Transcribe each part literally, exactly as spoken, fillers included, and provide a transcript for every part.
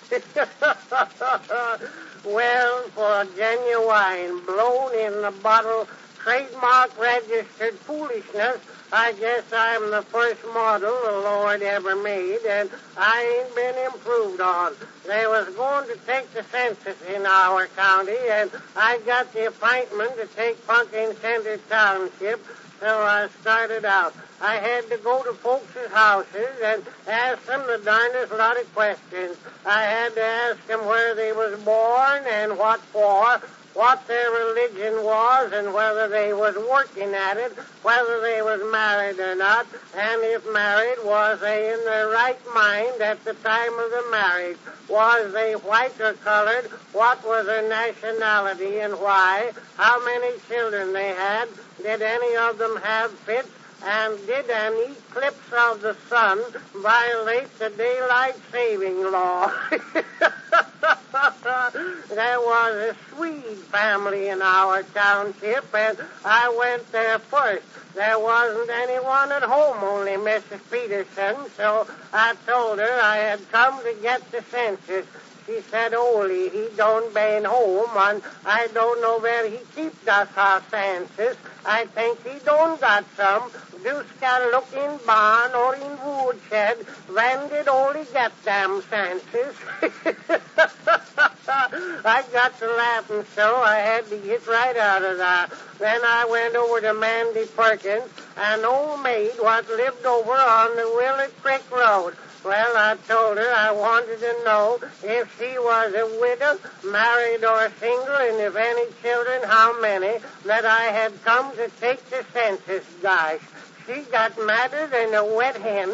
Well, for genuine, blown in the bottle, trademark registered foolishness, I guess I'm the first model the Lord ever made, and I ain't been improved on. They was going to take the census in our county, and I got the appointment to take Pumpkin Center Township, so I started out. I had to go to folks' houses and ask them the darndest lot of questions. I had to ask them where they was born and what for, what their religion was, and whether they was working at it, whether they was married or not, and if married, was they in their right mind at the time of the marriage? Was they white or colored? What was their nationality and why? How many children they had? Did any of them have fits? And did an eclipse of the sun violate the daylight saving law? There was a Swede family in our township, and I went there first. There wasn't anyone at home, only Missus Peterson, so I told her I had come to get the census. She said, Ole, he don't been home, and I don't know where he keeps us our census. I think he don't got some. You can look in barn or in woodshed. When did Ole get them census? I got to laughing so I had to get right out of there. Then I went over to Mandy Perkins, an old maid what lived over on the Willow Creek Road. Well, I told her I wanted to know if she was a widow, married or single, and if any children, how many, that I had come to take the census. Gosh, she got madder than a wet hen.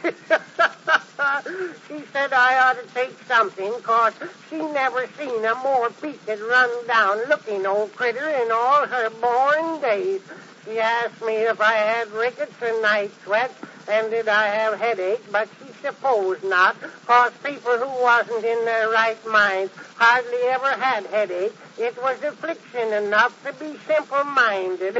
She said I ought to take something, 'cause she never seen a more peaked, run-down-looking old critter in all her born days. She asked me if I had rickets and night sweats, and did I have headache, but she supposed not, 'cause people who wasn't in their right minds hardly ever had headache. It was affliction enough to be simple-minded.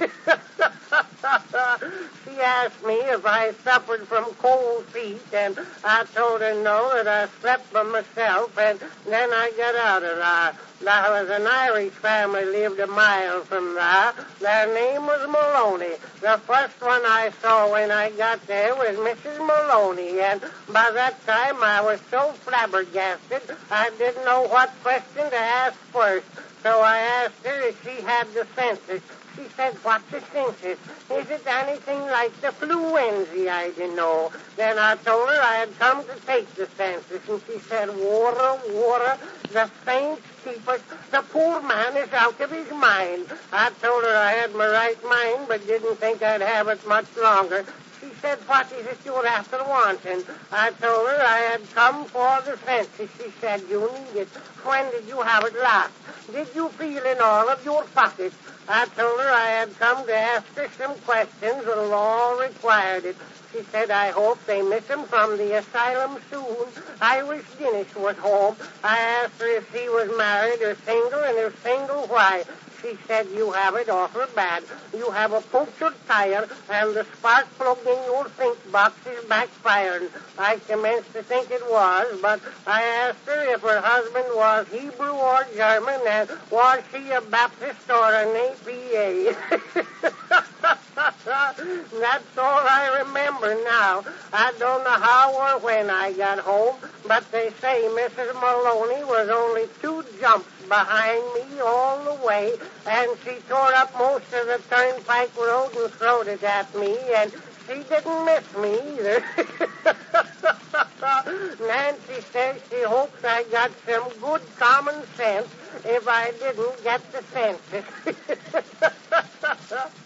She asked me if I suffered from cold feet, and I told her no, that I slept by myself, and then I got out of there. There was an Irish family lived a mile from there. Their name was Maloney. The first one I saw when I got there was Missus Maloney, and by that time I was so flabbergasted I didn't know what question to ask first. So I asked her if she had the census. She said, what's the census? Is it anything like the fluenza? I didn't know. Then I told her I had come to take the census, and she said, water, water, the saints keep us. The poor man is out of his mind. I told her I had my right mind, but didn't think I'd have it much longer. She said, what is it you're after wanting? I told her I had come for the census. She said, you need it. When did you have it last? Did you feel in all of your pockets? I told her I had come to ask her some questions. The law required it. She said, I hope they miss him from the asylum soon. I wish Dennis was home. I asked her if she was married or single, and if single, why. She said, you have it awful bad. You have a punctured tire, and the spark plug in your think box is backfiring. I commenced to think it was, but I asked her if her husband was Hebrew or German, and was she a Baptist or an A P A? That's all I remember now. I don't know how or when I got home, but they say Missus Maloney was only two jumps behind me all the way, and she tore up most of the turnpike road and throwed it at me, and she didn't miss me either. Nancy says she hopes I got some good common sense if I didn't get the census.